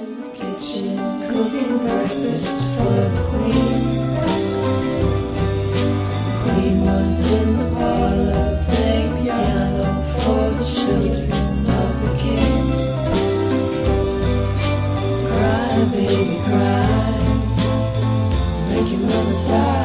in the kitchen, cooking breakfast for the queen. The queen was in the parlor, playing piano for the children of the king. Cry, baby, cry, make your mother sigh.